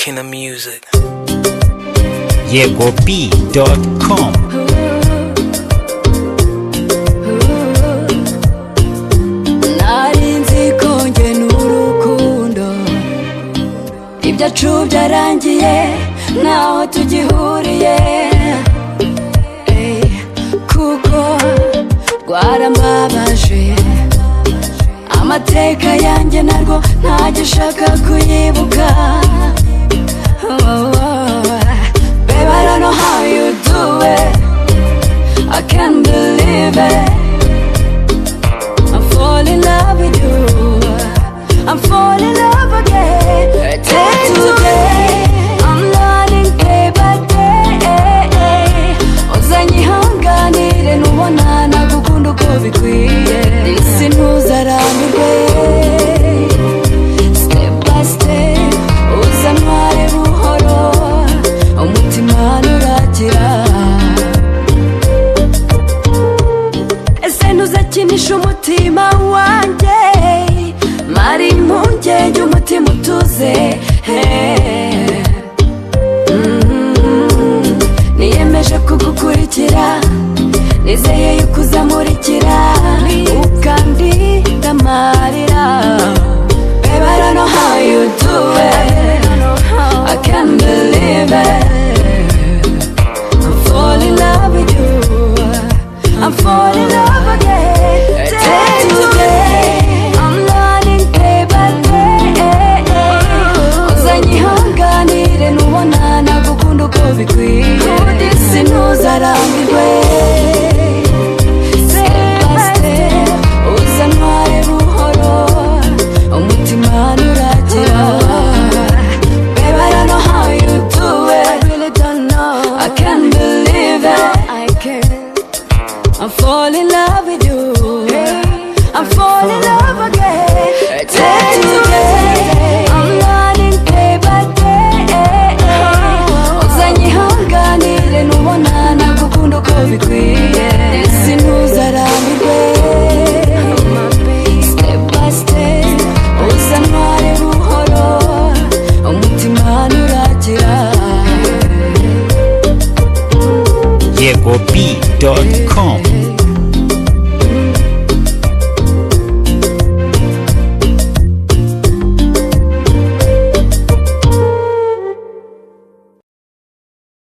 Kina Music. YegoB.com. Narinzi ko nge n'urukundo ibyacu byarangiye naho tugihuriye, kuko rwarambabaje amateka yanjye narwo ntagishaka kuyibuka. Babe, I don't know how you do it, I can't believe it. I'm falling in love with you, I'm falling in love again. Day to day, I'm learning day by day. Uzanyihanganire nubona nagukunda uko bikwiye, isi ntuzarambirwe. Step by step, uzantware buhoro, umutima nuragira. Ese ntuzakinisha umutima wanjye, mari impungenge umutima utuze. Niyemeje kugukurikira, nizeye yuko uzamurikira ukandinda amarira. Babe, I don't know how you do it, I can't believe it. I'm falling in love with you, I'm falling in love again. Day to day, I'm learning day by day. Uzanyihanganire nubona nagukunda uko bikwiye, isi ntuzarambirwe. Step by step, uzantware buhoro, umutima nuragira. Babe, I don't know how you do it, I really don't know, I can't believe it. I can't. I'm falling in love with you, I'm falling in love again. Day to day, I'm learning day by day. Uzanyihanganire nubona nagukunda uko bikwiye, isi ntuzarambirwe. Step by step, uzantware buhoro, umutima nuragira. YegoB.com.